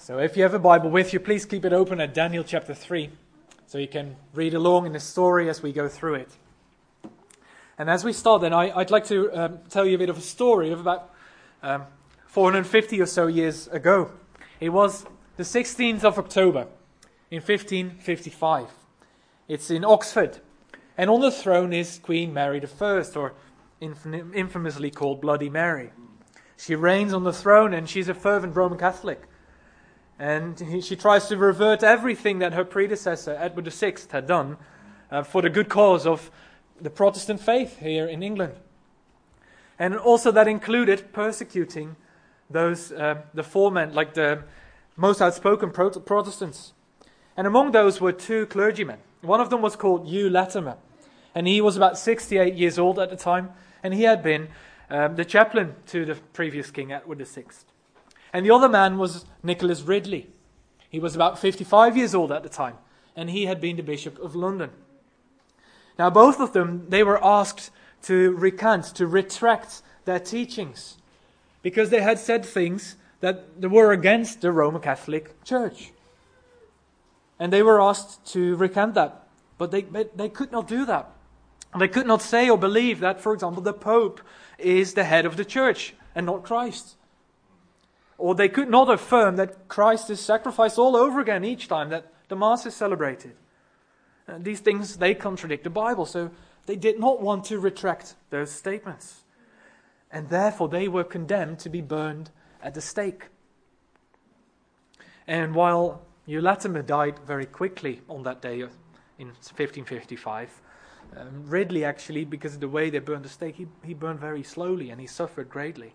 So if you have a Bible with you, please keep it open at Daniel chapter 3, so you can read along in the story as we go through it. And as we start then, I'd like to tell you a bit of a story of about 450 or so years ago. It was the 16th of October in 1555. It's in Oxford. And on the throne is Queen Mary I, or infamously called Bloody Mary. She reigns on the throne and she's a fervent Roman Catholic. And she tries to revert everything that her predecessor, Edward VI, had done for the good cause of the Protestant faith here in England. And also that included persecuting those, the foremen, like the most outspoken Protestants. And among those were two clergymen. One of them was called Hugh Latimer. And he was about 68 years old at the time. And he had been the chaplain to the previous king, Edward VI. And the other man was Nicholas Ridley. He was about 55 years old at the time, and he had been the Bishop of London. Now both of them, they were asked to recant, to retract their teachings, because they had said things that were against the Roman Catholic Church. And they were asked to recant that, but they could not do that. They could not say or believe that, for example, the Pope is the head of the Church and not Christ. Or they could not affirm that Christ is sacrificed all over again each time that the Mass is celebrated. These things, they contradict the Bible, so they did not want to retract those statements. And therefore they were condemned to be burned at the stake. And while Hugh Latimer died very quickly on that day in 1555, Ridley actually, because of the way they burned the stake, he burned very slowly and he suffered greatly.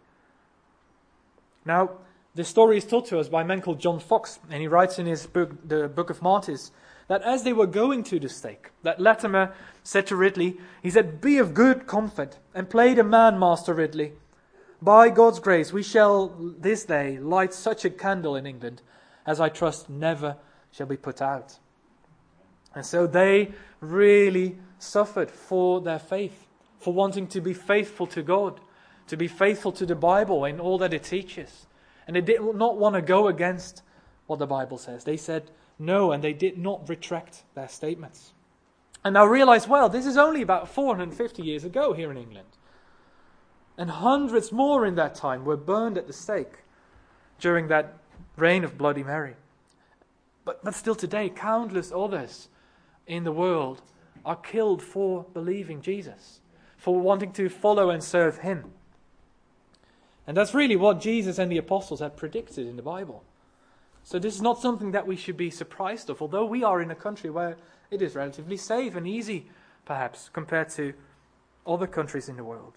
Now, this story is told to us by a man called John Fox, and he writes in his book, the Book of Martyrs, that as they were going to the stake, that Latimer said to Ridley, he said, "Be of good comfort, and play the man, Master Ridley. By God's grace, we shall this day light such a candle in England, as I trust never shall be put out." And so they really suffered for their faith, for wanting to be faithful to God, to be faithful to the Bible and all that it teaches. And they did not want to go against what the Bible says. They said no, and they did not retract their statements. And now realize, well, this is only about 450 years ago here in England. And hundreds more in that time were burned at the stake during that reign of Bloody Mary. But still today, countless others in the world are killed for believing Jesus, for wanting to follow and serve Him. And that's really what Jesus and the apostles had predicted in the Bible. So this is not something that we should be surprised of, although we are in a country where it is relatively safe and easy, perhaps, compared to other countries in the world.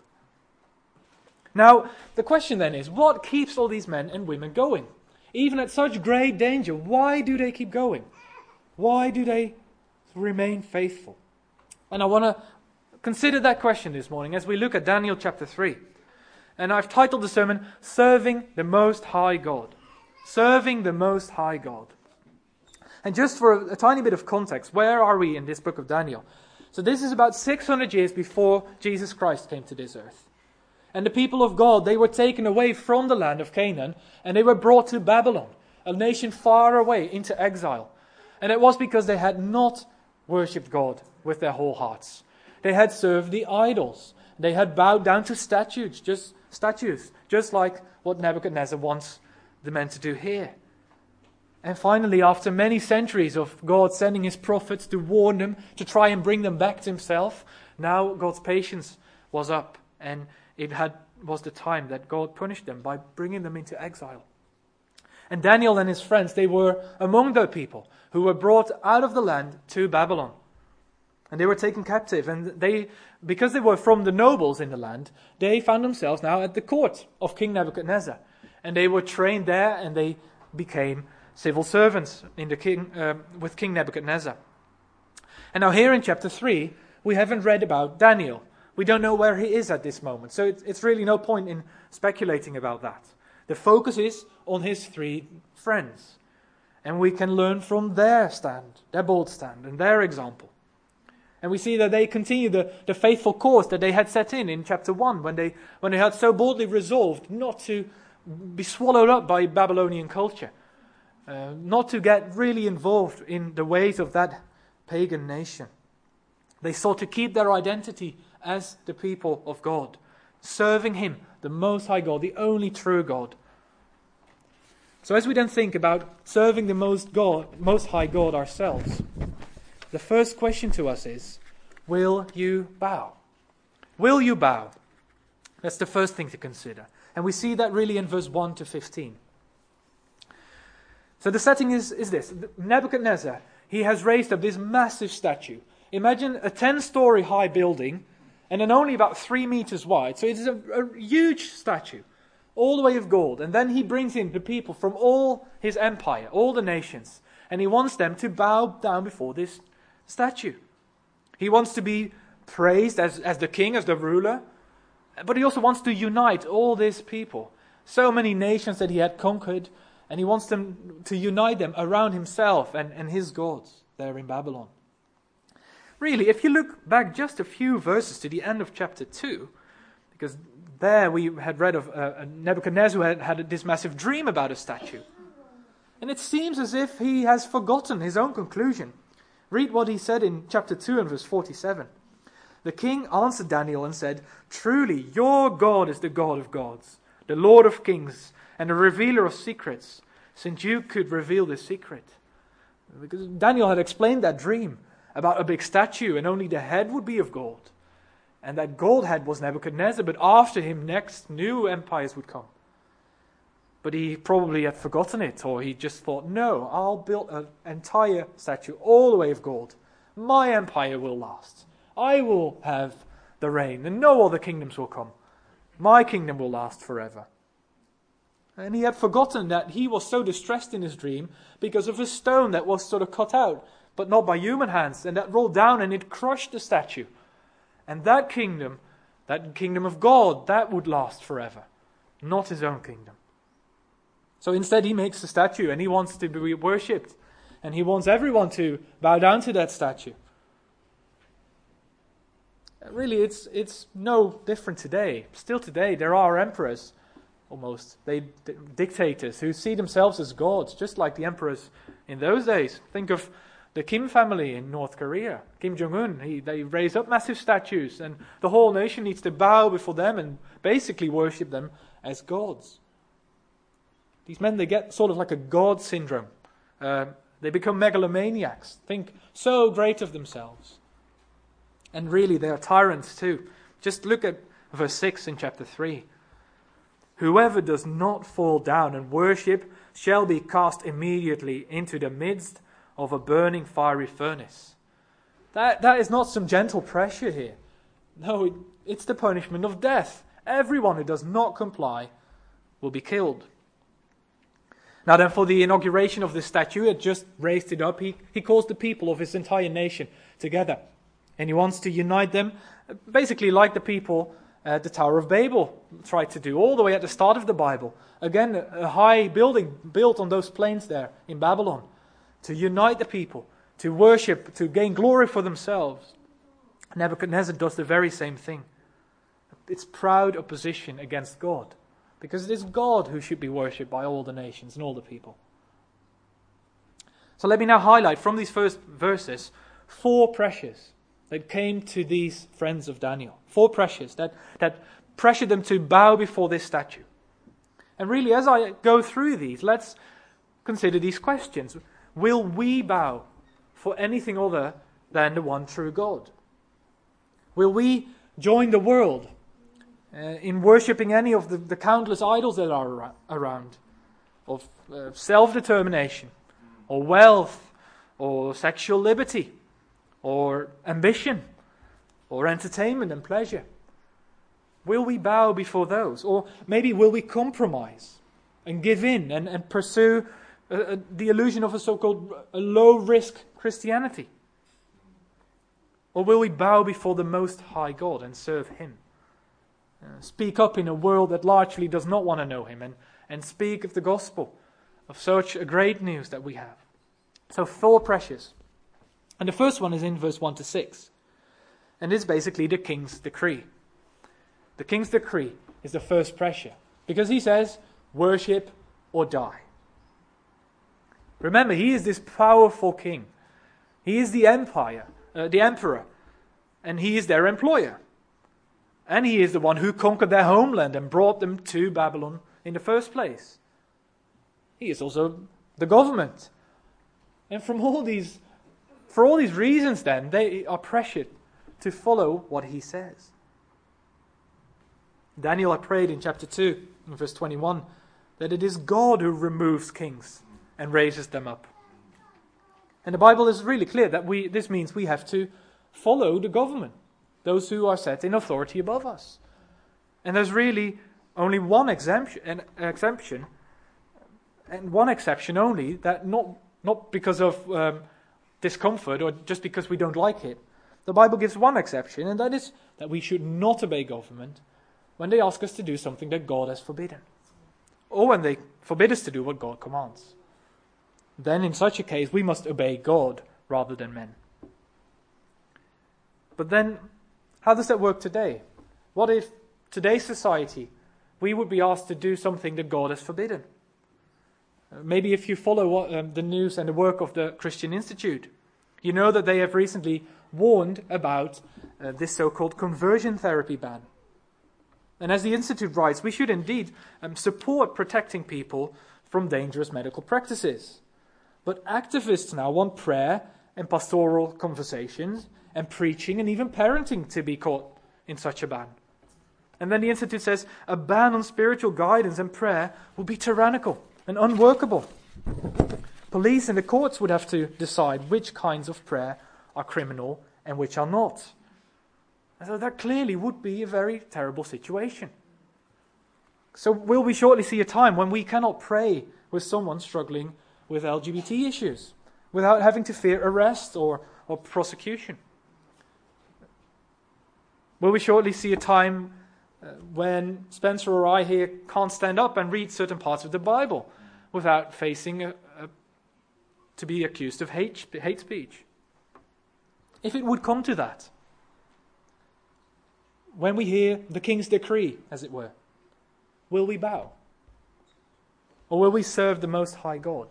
Now, the question then is, what keeps all these men and women going? Even at such great danger, why do they keep going? Why do they remain faithful? And I want to consider that question this morning as we look at Daniel chapter 3. And I've titled the sermon, Serving the Most High God. Serving the Most High God. And just for a tiny bit of context, where are we in this book of Daniel? So this is about 600 years before Jesus Christ came to this earth. And the people of God, they were taken away from the land of Canaan, and they were brought to Babylon, a nation far away, into exile. And it was because they had not worshipped God with their whole hearts. They had served the idols. They had bowed down to statues, just like what Nebuchadnezzar wants the men to do here. And finally, after many centuries of God sending His prophets to warn them, to try and bring them back to Himself, now God's patience was up, and was the time that God punished them by bringing them into exile. And Daniel and his friends, they were among the people who were brought out of the land to Babylon. And they were taken captive, and because they were from the nobles in the land, they found themselves now at the court of King Nebuchadnezzar. And they were trained there, and they became civil servants with King Nebuchadnezzar. And now here in chapter 3, we haven't read about Daniel. We don't know where he is at this moment, so it's really no point in speculating about that. The focus is on his three friends. And we can learn from their stand, their bold stand, and their example. And we see that they continue the faithful course that they had set in chapter 1, when they had so boldly resolved not to be swallowed up by Babylonian culture, not to get really involved in the ways of that pagan nation. They sought to keep their identity as the people of God, serving Him, the Most High God, the only true God. So as we then think about serving the Most High God ourselves, the first question to us is, will you bow? Will you bow? That's the first thing to consider. And we see that really in verse 1 to 15. So the setting is this. Nebuchadnezzar, he has raised up this massive statue. Imagine a 10-story high building and then only about 3 meters wide. So it is a huge statue, all the way of gold. And then he brings in the people from all his empire, all the nations. And he wants them to bow down before this statue. He wants to be praised as the king, as the ruler. But he also wants to unite all these people. So many nations that he had conquered. And he wants them to unite them around himself and his gods there in Babylon. Really, if you look back just a few verses to the end of chapter 2, because there we had read of Nebuchadnezzar who had this massive dream about a statue. And it seems as if he has forgotten his own conclusion. Read what he said in chapter 2 and verse 47. The king answered Daniel and said, "Truly, your God is the God of gods, the Lord of kings, and a revealer of secrets, since you could reveal this secret." Because Daniel had explained that dream about a big statue, and only the head would be of gold. And that gold head was Nebuchadnezzar, but after him next new empires would come. But he probably had forgotten it, or he just thought, no, I'll build an entire statue all the way of gold. My empire will last. I will have the reign, and no other kingdoms will come. My kingdom will last forever. And he had forgotten that he was so distressed in his dream because of a stone that was sort of cut out, but not by human hands, and that rolled down and it crushed the statue. And that kingdom of God, that would last forever, not his own kingdom. So instead he makes a statue and he wants to be worshipped, and he wants everyone to bow down to that statue. Really, it's no different today. Still today, there are emperors, almost, dictators, who see themselves as gods, just like the emperors in those days. Think of the Kim family in North Korea. Kim Jong-un, they raise up massive statues, and the whole nation needs to bow before them and basically worship them as gods. These men, they get sort of like a god syndrome. They become megalomaniacs, think so great of themselves. And really, they are tyrants too. Just look at verse 6 in chapter 3. Whoever does not fall down and worship shall be cast immediately into the midst of a burning fiery furnace. That is not some gentle pressure here. No, it's the punishment of death. Everyone who does not comply will be killed. Now then, for the inauguration of this statue, he had just raised it up. He calls the people of his entire nation together. And he wants to unite them, basically like the people at the Tower of Babel tried to do, all the way at the start of the Bible. Again, a high building built on those plains there in Babylon, to unite the people, to worship, to gain glory for themselves. Nebuchadnezzar does the very same thing. It's proud opposition against God, because it is God who should be worshipped by all the nations and all the people. So let me now highlight from these first verses 4 pressures that came to these friends of Daniel. 4 pressures that pressured them to bow before this statue. And really, as I go through these, let's consider these questions. Will we bow for anything other than the one true God? Will we join the world in worshipping any of the countless idols that are around, of self-determination, or wealth, or sexual liberty, or ambition, or entertainment and pleasure? Will we bow before those? Or maybe will we compromise and give in and pursue the illusion of a so-called low-risk Christianity? Or will we bow before the Most High God and serve Him? Speak up in a world that largely does not want to know Him, and speak of the gospel, of such a great news that we have. So 4 pressures. And the first one is in verse 1 to 6. And it's basically the king's decree. The king's decree is the first pressure. Because he says, worship or die. Remember, he is this powerful king. He is the emperor, and he is their employer. And he is the one who conquered their homeland and brought them to Babylon in the first place. He is also the government. And for all these reasons then, they are pressured to follow what he says. Daniel had prayed in chapter 2, in verse 21, that it is God who removes kings and raises them up. And the Bible is really clear that this means we have to follow the government, those who are set in authority above us. And there's really only one exemption, and one exception only, that not because of discomfort or just because we don't like it. The Bible gives one exception, and that is that we should not obey government when they ask us to do something that God has forbidden, or when they forbid us to do what God commands. Then in such a case we must obey God rather than men. But then, how does that work today? What if today's society we would be asked to do something that God has forbidden? Maybe if you follow the news and the work of the Christian Institute, you know that they have recently warned about this so-called conversion therapy ban. And as the Institute writes, we should indeed support protecting people from dangerous medical practices. But activists now want prayer and pastoral conversations and preaching and even parenting to be caught in such a ban. And then the Institute says a ban on spiritual guidance and prayer will be tyrannical and unworkable. Police and the courts would have to decide which kinds of prayer are criminal and which are not. And so that clearly would be a very terrible situation. So will we shortly see a time when we cannot pray with someone struggling with LGBT issues without having to fear arrest or prosecution? Will we shortly see a time when Spencer or I here can't stand up and read certain parts of the Bible without facing to be accused of hate speech? If it would come to that, when we hear the king's decree, as it were, will we bow? Or will we serve the Most High God?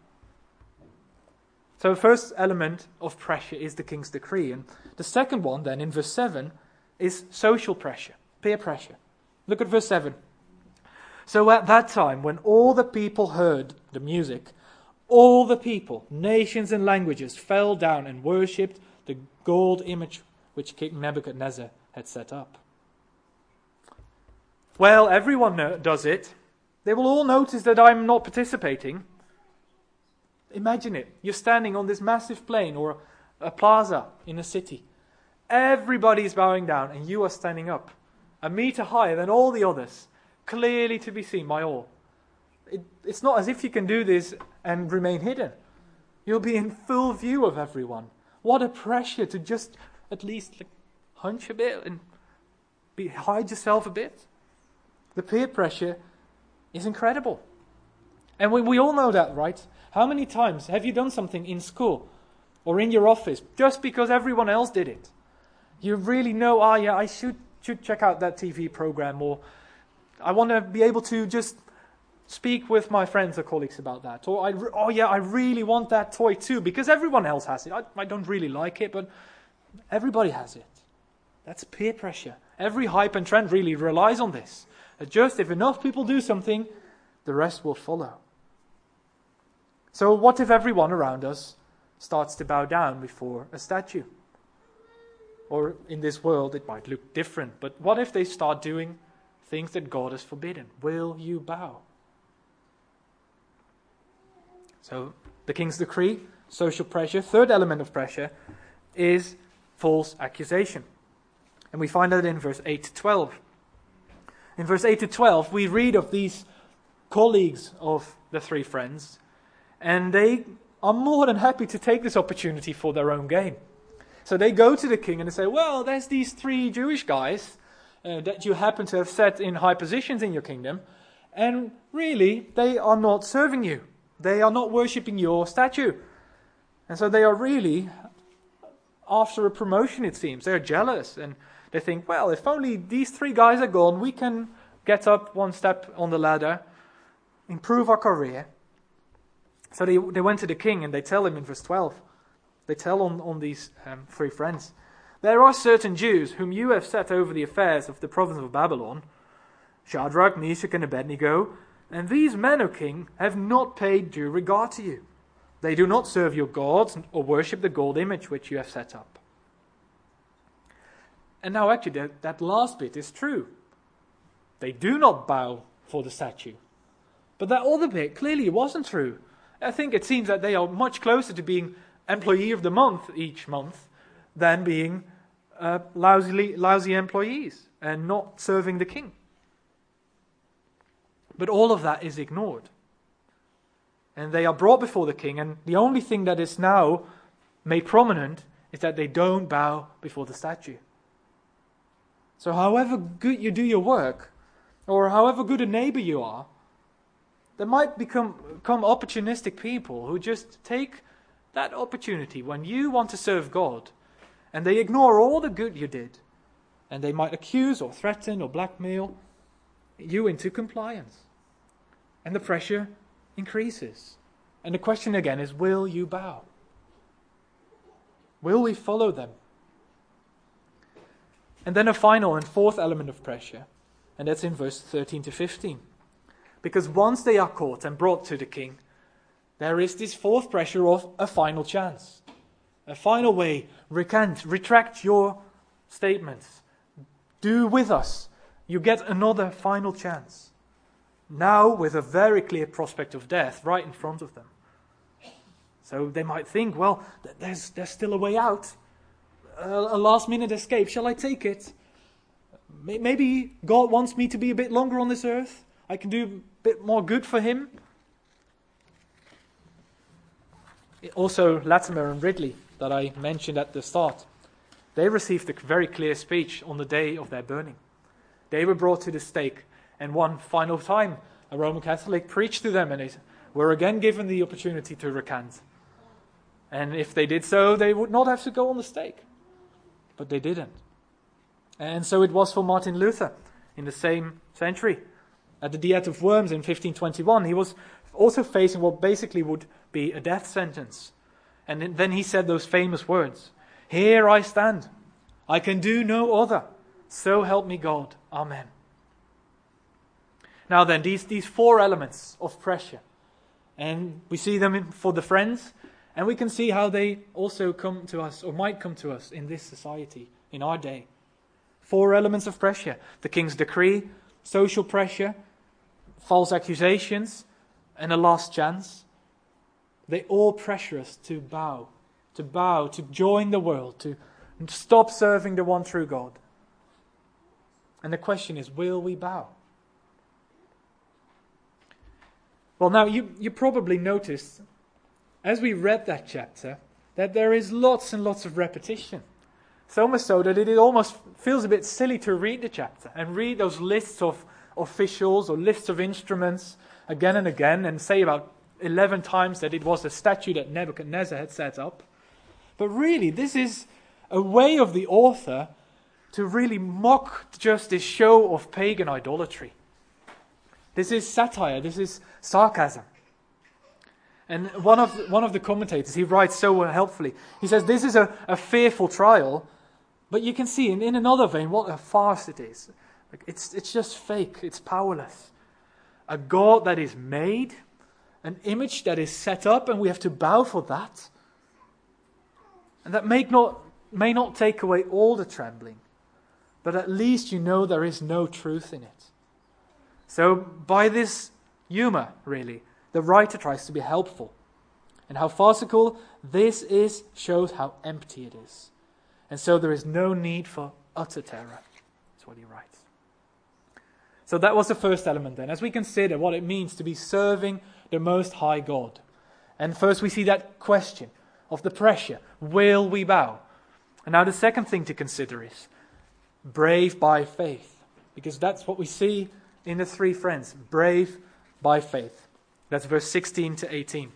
So the first element of pressure is the king's decree. And the second one then, in verse 7, is social pressure, peer pressure. Look at verse 7. So at that time, when all the people heard the music, all the people, nations and languages, fell down and worshipped the gold image which King Nebuchadnezzar had set up. Well, everyone does it. They will all notice that I'm not participating. Imagine it. You're standing on this massive plain or a plaza in a city. Everybody is bowing down and you are standing up, a meter higher than all the others, clearly to be seen by all. It's not as if you can do this and remain hidden. You'll be in full view of everyone. What a pressure to just at least hunch a bit and hide yourself a bit. The peer pressure is incredible. And we all know that, right? How many times have you done something in school or in your office just because everyone else did it? You really know, I should check out that TV program, or I want to be able to just speak with my friends or colleagues about that. Or, I really want that toy too, because everyone else has it. I don't really like it, but everybody has it. That's peer pressure. Every hype and trend really relies on this. Just if enough people do something, the rest will follow. So what if everyone around us starts to bow down before a statue? Or in this world it might look different, but what if they start doing things that God has forbidden? Will you bow? So the king's decree, social pressure. Third element of pressure is false accusation. And we find that in verse 8 to 12. In verse 8 to 12, we read of these colleagues of the three friends, and they are more than happy to take this opportunity for their own gain. So they go to the king and they say, well, there's these three Jewish guys that you happen to have set in high positions in your kingdom, and really, they are not serving you. They are not worshipping your statue. And so they are really after a promotion, it seems. They are jealous, and they think, well, if only these three guys are gone, we can get up one step on the ladder, improve our career. So they went to the king and they tell him in verse 12, they tell on these three friends, "There are certain Jews whom you have set over the affairs of the province of Babylon, Shadrach, Meshach, and Abednego, and these men, O king, have not paid due regard to you. They do not serve your gods or worship the gold image which you have set up." And now actually that last bit is true. They do not bow for the statue. But that other bit clearly wasn't true. I think it seems that they are much closer to being employee of the month each month than being lousy employees and not serving the king. But all of that is ignored. And they are brought before the king, and the only thing that is now made prominent is that they don't bow before the statue. So however good you do your work, or however good a neighbor you are, there might become opportunistic people who just take that opportunity when you want to serve God, and they ignore all the good you did, and they might accuse or threaten or blackmail you into compliance. And the pressure increases. And the question again is, will you bow? Will we follow them? And then a final and fourth element of pressure, and that's in verse 13 to 15. Because once they are caught and brought to the king, there is this fourth pressure of a final chance. A final way, retract your statements. Do with us. You get another final chance. Now with a very clear prospect of death right in front of them. So they might think, well, there's still a way out. A last-minute escape. Shall I take it? Maybe God wants me to be a bit longer on this earth. I can do a bit more good for him. Also, Latimer and Ridley, that I mentioned at the start, they received a very clear speech on the day of their burning. They were brought to the stake, and one final time a Roman Catholic preached to them, and they were again given the opportunity to recant. And if they did so, they would not have to go on the stake. But they didn't. And so it was for Martin Luther in the same century. At the Diet of Worms in 1521, he was also facing what basically would be a death sentence. And then he said those famous words, "Here I stand. I can do no other. So help me God. Amen." Now then, these four elements of pressure. And we see them for the friends, and we can see how they also come to us, or might come to us in this society, in our day. Four elements of pressure: the king's decree, social pressure, false accusations, and a last chance. They all pressure us to bow, to join the world, to stop serving the one true God. And the question is, will we bow? Well, now, you probably noticed, as we read that chapter, that there is lots and lots of repetition. So much so that it almost feels a bit silly to read the chapter and read those lists of officials or lists of instruments again and again and say about 11 times that it was a statue that Nebuchadnezzar had set up. But really, this is a way of the author to really mock just this show of pagan idolatry. This is satire, this is sarcasm. And one of the commentators, he writes so helpfully, he says, this is a fearful trial, but you can see in another vein what a farce it is. It's just fake, it's powerless. A God that is made, an image that is set up, and we have to bow for that. And that may not take away all the trembling, but at least you know there is no truth in it. So by this humor, really, the writer tries to be helpful. And how farcical this is shows how empty it is. And so there is no need for utter terror. That's what he writes. So that was the first element then, as we consider what it means to be serving the Most High God. And first we see that question of the pressure. Will we bow? And now the second thing to consider is brave by faith. Because that's what we see in the three friends. Brave by faith. That's verse 16 to 18.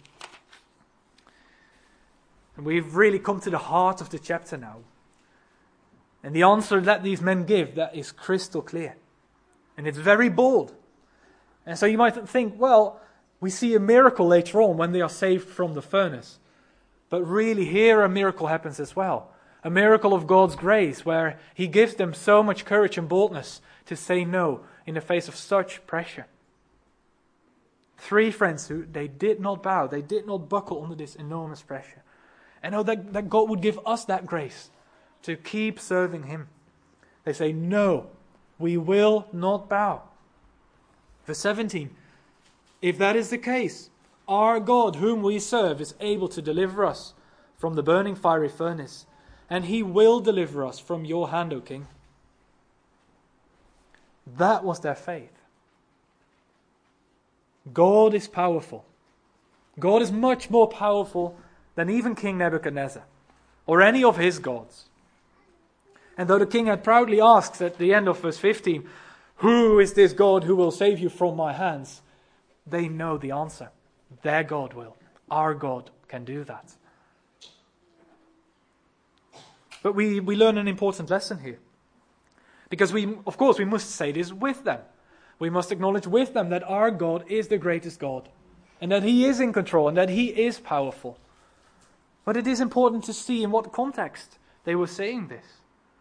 And we've really come to the heart of the chapter now. And the answer that these men give, that is crystal clear. And it's very bold. And so you might think, well, We see a miracle later on when they are saved from the furnace. But really here a miracle happens as well. A miracle of God's grace where He gives them so much courage and boldness to say no in the face of such pressure. 3 friends who they did not bow, they did not buckle under this enormous pressure. And know that God would give us that grace to keep serving Him. They say, no, we will not bow. Verse 17, if that is the case, our God whom we serve is able to deliver us from the burning fiery furnace, and He will deliver us from your hand, O King. That was their faith. God is powerful. God is much more powerful than even King Nebuchadnezzar or any of his gods. And though the king had proudly asked at the end of verse 15, who is this God who will save you from my hands? They know the answer. Their God will. Our God can do that. But we learn an important lesson here. Because we must say this with them. We must acknowledge with them that our God is the greatest God. And that He is in control and that He is powerful. But it is important to see in what context they were saying this.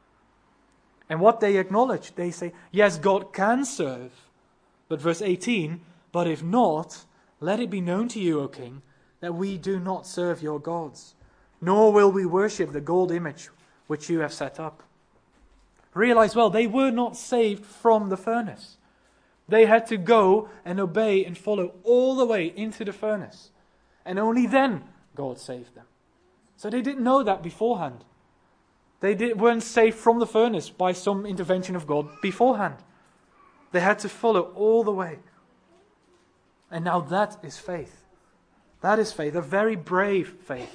And what they acknowledge. They say, yes, God can serve. But verse 18, but if not, let it be known to you, O King, that we do not serve your gods, nor will we worship the gold image which you have set up. Realize well, they were not saved from the furnace. They had to go and obey and follow all the way into the furnace. And only then God saved them. So they didn't know that beforehand. They weren't saved from the furnace by some intervention of God beforehand. They had to follow all the way. And now that is faith. That is faith, a very brave faith.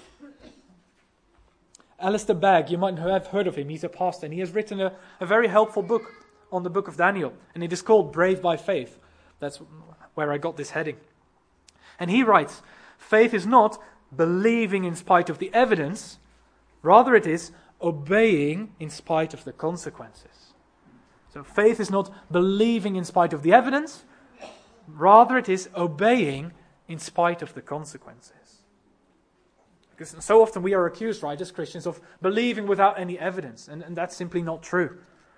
Alistair Begg, you might have heard of him, he's a pastor, and he has written a very helpful book on the book of Daniel, and it is called Brave by Faith. That's where I got this heading. And he writes, faith is not believing in spite of the evidence, rather it is obeying in spite of the consequences. So faith is not believing in spite of the evidence, rather it is obeying in spite of the consequences. Because so often we are accused, right, as Christians, of believing without any evidence, and that's simply not true.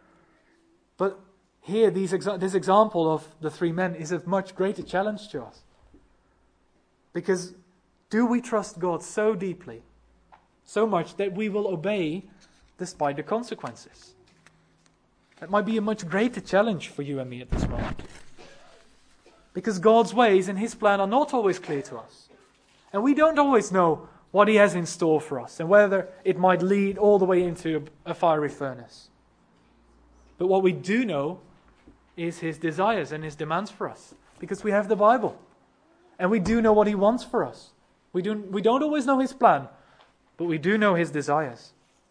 But here, this example of the 3 men is a much greater challenge to us. Because do we trust God so deeply, so much that we will obey despite the consequences? That might be a much greater challenge for you and me at this moment. Because God's ways and His plan are not always clear to us. And we don't always know what He has in store for us and whether it might lead all the way into a fiery furnace. But what we do know is His desires and His demands for us. Because we have the Bible. And we do know what He wants for us. We don't always know His plan, but we do know His desires.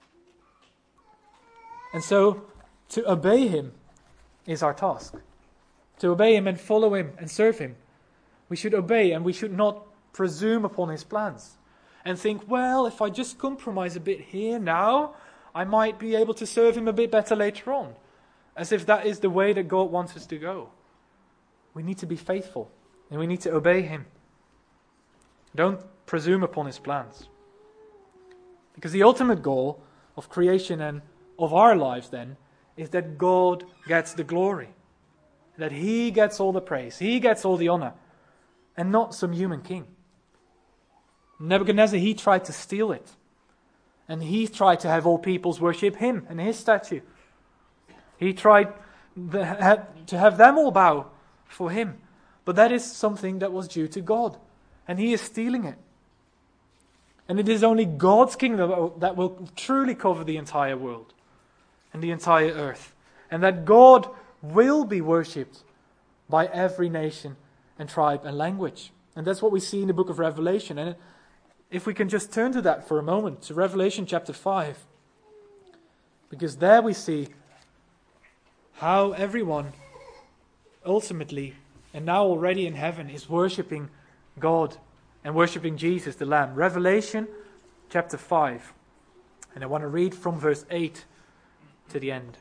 And so, to obey Him is our task. To obey Him and follow Him and serve Him. We should obey and we should not presume upon His plans. And think, well, if I just compromise a bit here now, I might be able to serve Him a bit better later on. As if that is the way that God wants us to go. We need to be faithful. And we need to obey Him. Don't presume upon His plans. Because the ultimate goal of creation and of our lives then is that God gets the glory. That He gets all the praise. He gets all the honor. And not some human king. Nebuchadnezzar, he tried to steal it. And he tried to have all peoples worship him and his statue. He tried to have them all bow for him. But that is something that was due to God. And he is stealing it. And it is only God's kingdom that will truly cover the entire world and the entire earth. And that God will be worshipped by every nation and tribe and language. And that's what we see in the book of Revelation. And if we can just turn to that for a moment, to Revelation chapter 5. Because there we see how everyone ultimately and now already in heaven is worshipping God and worshipping Jesus the Lamb. Revelation chapter 5. And I want to read from verse 8 to the end.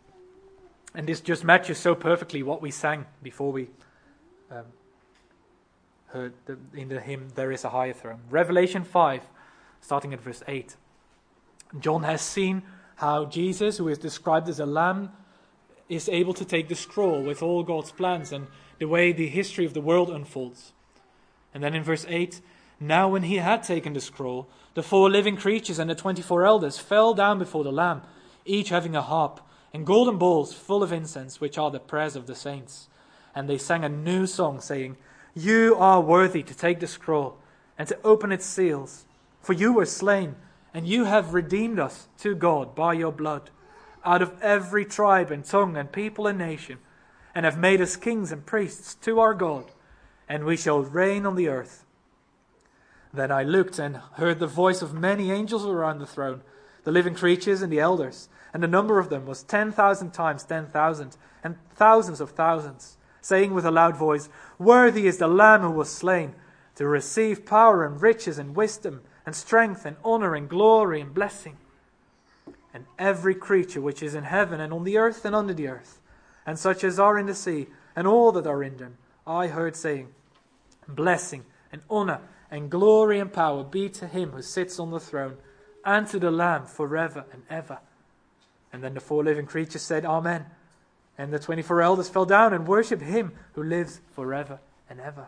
And this just matches so perfectly what we sang before we heard in the hymn, There is a Higher Throne. Revelation 5, starting at verse 8. John has seen how Jesus, who is described as a lamb, is able to take the scroll with all God's plans and the way the history of the world unfolds. And then in verse 8, now when he had taken the scroll, the 4 living creatures and the 24 elders fell down before the Lamb, each having a harp and golden bowls full of incense, which are the prayers of the saints. And they sang a new song, saying, you are worthy to take the scroll and to open its seals, for you were slain, and you have redeemed us to God by your blood, out of every tribe and tongue and people and nation, and have made us kings and priests to our God, and we shall reign on the earth. Then I looked and heard the voice of many angels around the throne, the living creatures and the elders, and the number of them was 10,000 times 10,000, and thousands of thousands, saying with a loud voice, worthy is the Lamb who was slain, to receive power and riches and wisdom and strength and honor and glory and blessing. And every creature which is in heaven and on the earth and under the earth, and such as are in the sea, and all that are in them, I heard saying, blessing and honor and glory and power be to him who sits on the throne, and to the Lamb forever and ever. And then the 4 living creatures said, Amen. And the 24 elders fell down and worshipped him who lives forever and ever.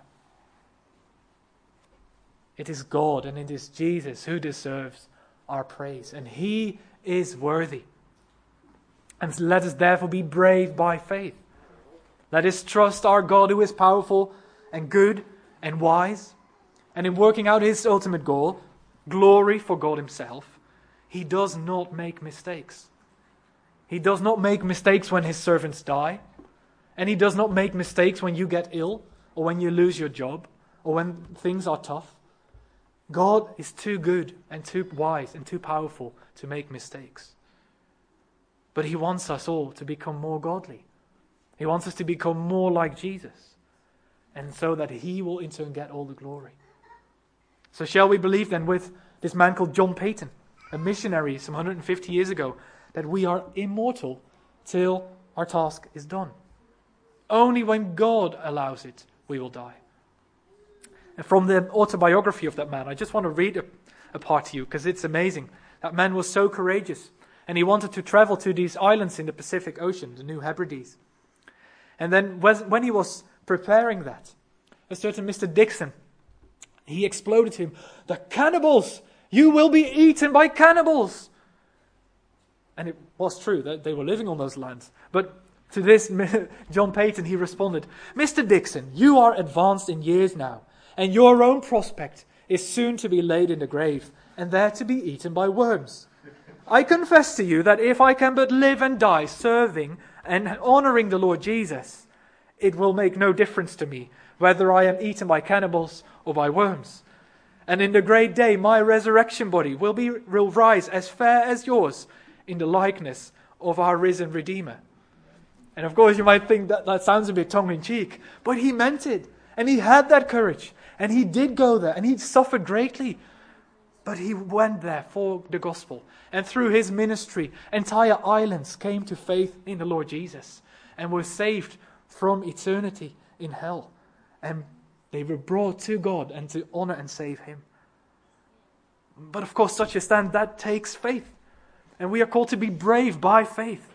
It is God and it is Jesus who deserves our praise, and he is worthy. And let us therefore be brave by faith. Let us trust our God who is powerful and good and wise, and in working out his ultimate goal, glory for God himself, he does not make mistakes. He does not make mistakes when his servants die, and he does not make mistakes when you get ill, or when you lose your job, or when things are tough. God is too good and too wise and too powerful to make mistakes. But he wants us all to become more godly. He wants us to become more like Jesus, and so that he will in turn get all the glory. So shall we believe then with this man called John Paton, a missionary some 150 years ago, that we are immortal till our task is done. Only when God allows it, we will die. And from the autobiography of that man, I just want to read a part to you, because it's amazing. That man was so courageous, and he wanted to travel to these islands in the Pacific Ocean, the New Hebrides. And then when he was preparing that, a certain Mr. Dixon, he exploded to him, the cannibals! You will be eaten by cannibals! And it was true that they were living on those lands. But to this, John Paton, he responded, Mr. Dixon, you are advanced in years now, and your own prospect is soon to be laid in the grave, and there to be eaten by worms. I confess to you that if I can but live and die serving and honoring the Lord Jesus, it will make no difference to me whether I am eaten by cannibals or by worms. And in the great day, my resurrection body will rise as fair as yours, in the likeness of our risen Redeemer. And of course you might think that sounds a bit tongue-in-cheek, but he meant it. And he had that courage. And he did go there. And he suffered greatly. But he went there for the gospel. And through his ministry, entire islands came to faith in the Lord Jesus. And were saved from eternity in hell. And they were brought to God and to honor and save him. But of course such a stand, that takes faith. And we are called to be brave by faith.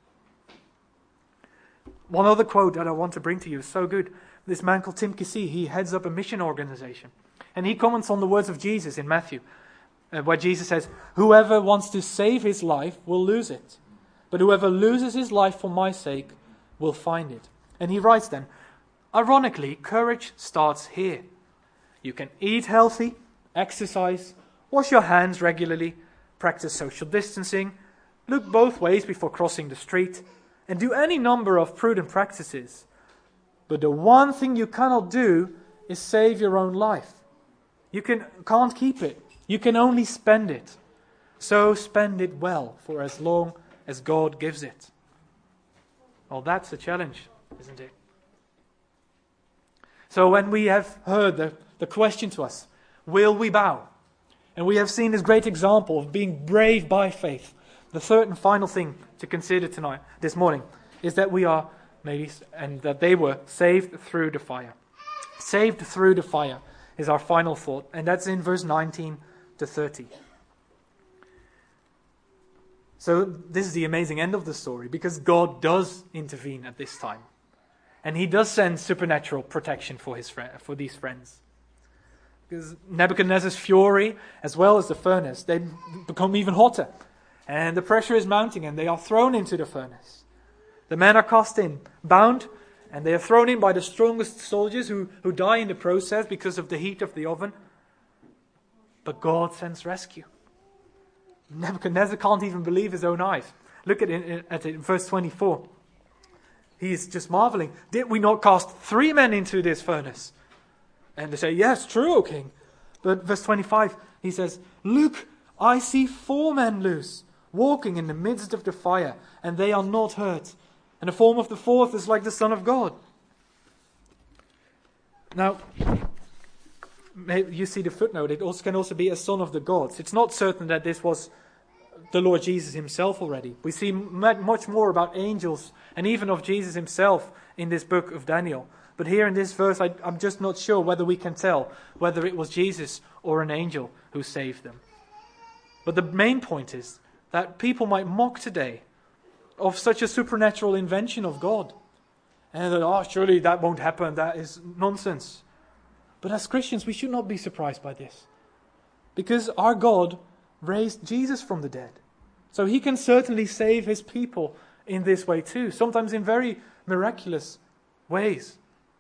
One other quote that I want to bring to you is so good. This man called Tim Keesee, he heads up a mission organization. And he comments on the words of Jesus in Matthew, where Jesus says, whoever wants to save his life will lose it. But whoever loses his life for my sake will find it. And he writes then, ironically, courage starts here. You can eat healthy, exercise, wash your hands regularly, practice social distancing, look both ways before crossing the street, and do any number of prudent practices. But the one thing you cannot do is save your own life. You can't keep it. You can only spend it. So spend it well for as long as God gives it. Well, that's a challenge, isn't it? So when we have heard the question to us, will we bow? And we have seen this great example of being brave by faith. The third and final thing to consider this morning, is that we are and that they were saved through the fire. Saved through the fire is our final thought, and that's in verse 19 to 30. So this is the amazing end of the story, because God does intervene at this time. And he does send supernatural protection for these friends. Because Nebuchadnezzar's fury, as well as the furnace, they become even hotter. And the pressure is mounting, and they are thrown into the furnace. The men are cast in, bound, and they are thrown in by the strongest soldiers who die in the process because of the heat of the oven. But God sends rescue. Nebuchadnezzar can't even believe his own eyes. Look at it in verse 24. He's just marveling. Did we not cast 3 men into this furnace? And they say, yes, true, O king. But verse 25, he says, look, I see 4 men loose, walking in the midst of the fire, and they are not hurt. And the form of the 4th is like the Son of God. Now, you see the footnote, it also can also be a son of the gods. It's not certain that this was the Lord Jesus himself already. We see much more about angels and even of Jesus himself in this book of Daniel. But here in this verse, I'm just not sure whether we can tell whether it was Jesus or an angel who saved them. But the main point is that people might mock today of such a supernatural invention of God. And that, surely that won't happen, that is nonsense. But as Christians, we should not be surprised by this. Because our God raised Jesus from the dead. So he can certainly save his people in this way too, sometimes in very miraculous ways.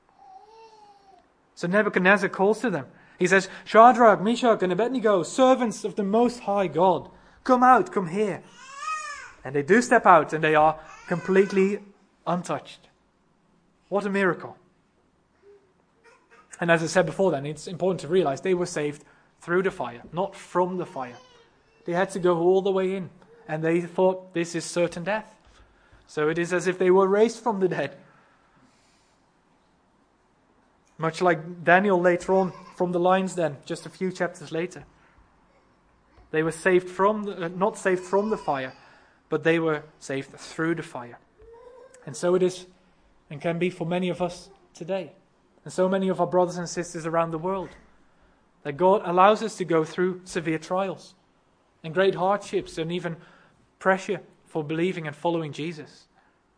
So Nebuchadnezzar calls to them. He says, Shadrach, Meshach, and Abednego, servants of the Most High God, come out, come here. And they do step out, and they are completely untouched. What a miracle. And as I said before then, it's important to realize they were saved through the fire, not from the fire. They had to go all the way in, and they thought this is certain death. So it is as if they were raised from the dead. Much like Daniel later on from the lions then, just a few chapters later. They were saved not saved from the fire, but they were saved through the fire. And so it is and can be for many of us today. And so many of our brothers and sisters around the world. That God allows us to go through severe trials and great hardships and even pressure for believing and following Jesus.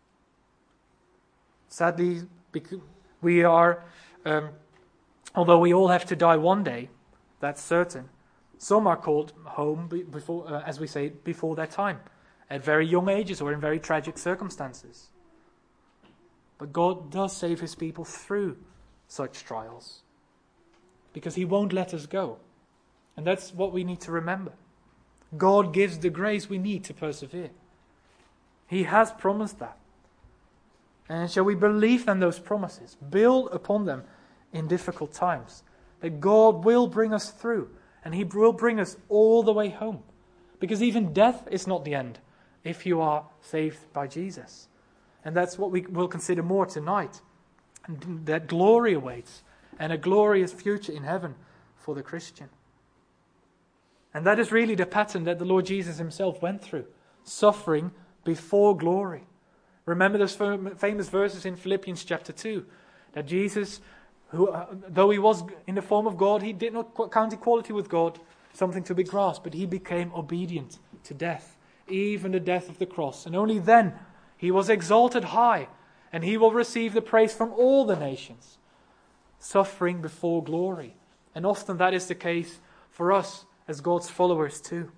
Sadly, we are, although we all have to die one day, that's certain, some are called home before, as we say, before their time, at very young ages or in very tragic circumstances. But God does save his people through such trials, because he won't let us go. And that's what we need to remember. God gives the grace we need to persevere. He has promised that. And shall we believe in those promises? Build upon them in difficult times. That God will bring us through. And he will bring us all the way home. Because even death is not the end if you are saved by Jesus. And that's what we will consider more tonight. And that glory awaits. And a glorious future in heaven for the Christian. And that is really the pattern that the Lord Jesus himself went through. Suffering before glory. Remember those famous verses in Philippians chapter 2. That Jesus, who, though he was in the form of God, he did not count equality with God something to be grasped, but he became obedient to death, even the death of the cross. And only then he was exalted high, and he will receive the praise from all the nations. Suffering before glory. And often that is the case for us as God's followers too.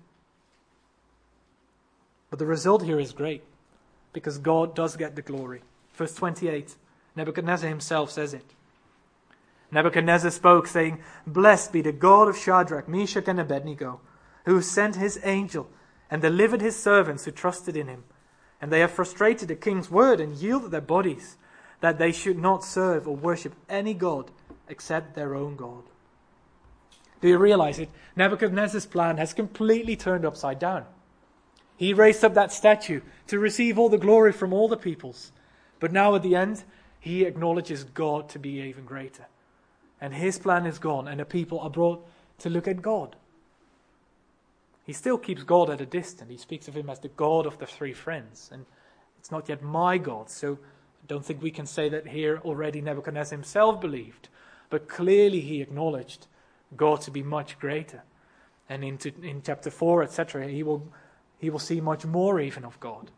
But the result here is great, because God does get the glory. Verse 28, Nebuchadnezzar himself says it. Nebuchadnezzar spoke, saying, Blessed be the God of Shadrach, Meshach, and Abednego, who sent his angel and delivered his servants who trusted in him. And they have frustrated the king's word and yielded their bodies, that they should not serve or worship any god except their own God. Do you realize it? Nebuchadnezzar's plan has completely turned upside down. He raised up that statue to receive all the glory from all the peoples. But now at the end, he acknowledges God to be even greater. And his plan is gone, and the people are brought to look at God. He still keeps God at a distance. He speaks of him as the God of the three friends. And it's not yet my God, so I don't think we can say that here already Nebuchadnezzar himself believed. but clearly he acknowledged God to be much greater. And in chapter 4, etc., he will see much more even of God.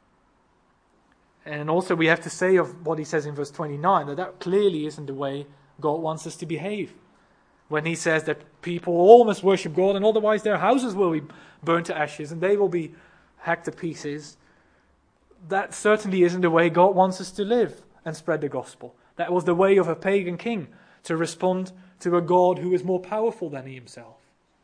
And also we have to say of what he says in verse 29, that clearly isn't the way God wants us to behave. When he says that people all must worship God, and otherwise their houses will be burnt to ashes and they will be hacked to pieces, that certainly isn't the way God wants us to live and spread the gospel. That was the way of a pagan king, to respond to a God who is more powerful than he himself.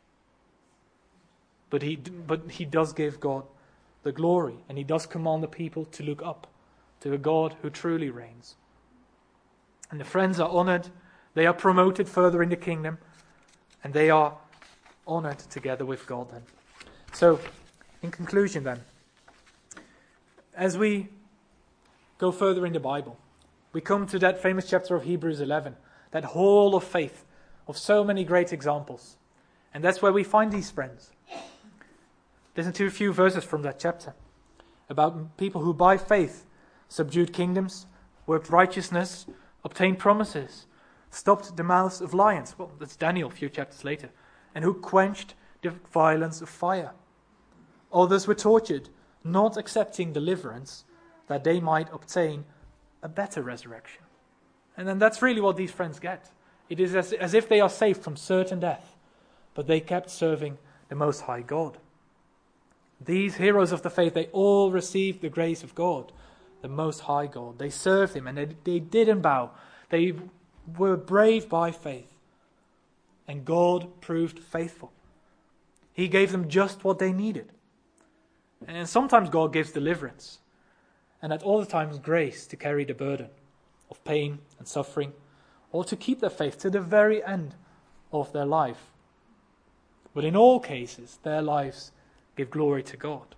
But he does give God the glory, and he does command the people to look up to a God who truly reigns. And the friends are honored, they are promoted further in the kingdom, and they are honored together with God then. So, in conclusion then, as we go further in the Bible, we come to that famous chapter of Hebrews 11, that hall of faith, of so many great examples. And that's where we find these friends. Listen to a few verses from that chapter about people who by faith subdued kingdoms, worked righteousness, obtained promises, stopped the mouths of lions. Well, that's Daniel a few chapters later. And who quenched the violence of fire. Others were tortured, not accepting deliverance, that they might obtain a better resurrection. And then that's really what these friends get. It is as if they are saved from certain death, but they kept serving the Most High God. These heroes of the faith, they all received the grace of God, the Most High God. They served him and they didn't bow. They were brave by faith. And God proved faithful. He gave them just what they needed. And sometimes God gives deliverance. And at other times grace to carry the burden of pain and suffering, or to keep their faith to the very end of their life. But in all cases, their lives give glory to God.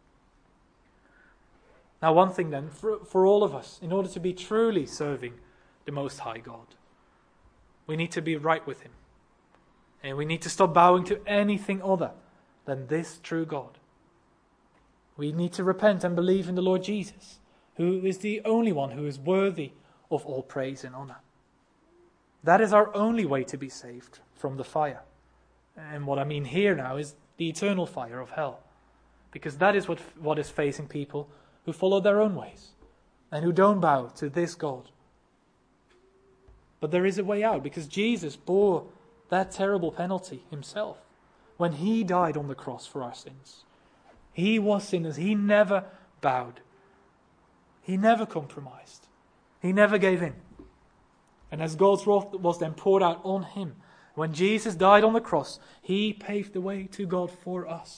Now one thing then, for all of us, in order to be truly serving the Most High God, we need to be right with him. And we need to stop bowing to anything other than this true God. We need to repent and believe in the Lord Jesus, who is the only one who is worthy of all praise and honor. That is our only way to be saved from the fire. And what I mean here now is the eternal fire of hell. Because that is what is facing people who follow their own ways and who don't bow to this God. But there is a way out, because Jesus bore that terrible penalty himself when he died on the cross for our sins. He was sinless. He never bowed. He never compromised. He never gave in. And as God's wrath was then poured out on him, when Jesus died on the cross, he paved the way to God for us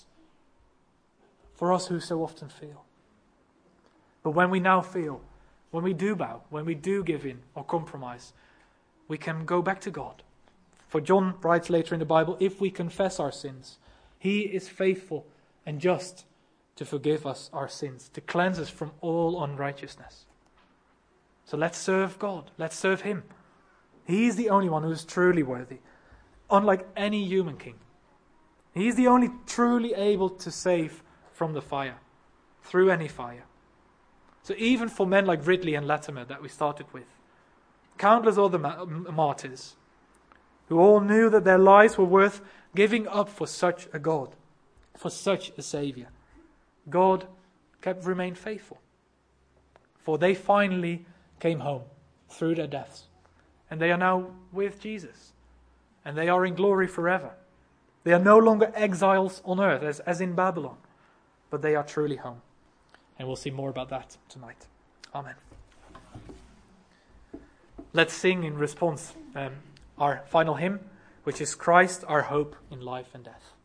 who so often fail. But when we now fail, when we do bow, when we do give in or compromise, we can go back to God. For John writes later in the Bible, if we confess our sins, he is faithful and just to forgive us our sins, to cleanse us from all unrighteousness. So let's serve God. Let's serve him. He is the only one who is truly worthy, unlike any human king. He is the only truly able to save from the fire, through any fire. So even for men like Ridley and Latimer that we started with, countless other martyrs, who all knew that their lives were worth giving up for such a God, for such a Saviour, God remained faithful. For they finally came home through their deaths. And they are now with Jesus. And they are in glory forever. They are no longer exiles on earth as in Babylon. But they are truly home. And we'll see more about that tonight. Amen. Let's sing in response our final hymn, which is Christ our hope in life and death.